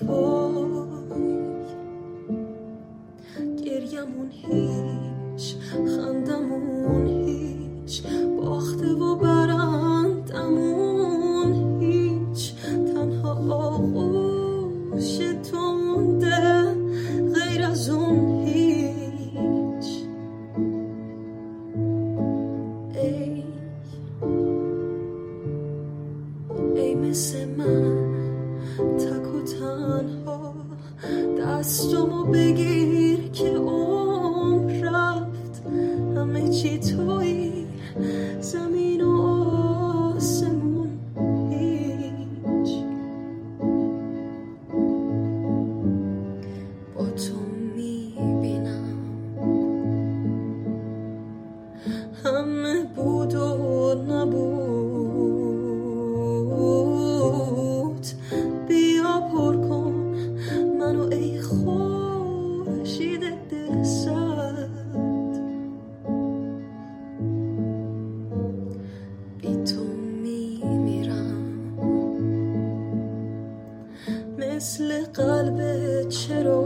گریمون هیچ، خندمون هیچ، باخته و برندمون هیچ، تنها آغوش تو مونده غیر از اون هیچ. ای مثل من تک و تنها، دستمو بگیر که عمر رفت، همه چی تویی، زمین و آسمون هیچ. با تو میبینم همه بود و نبود، بیا پر کن منو ای خورشید دل سرد. بی تو میمیرم مثل قلب چرا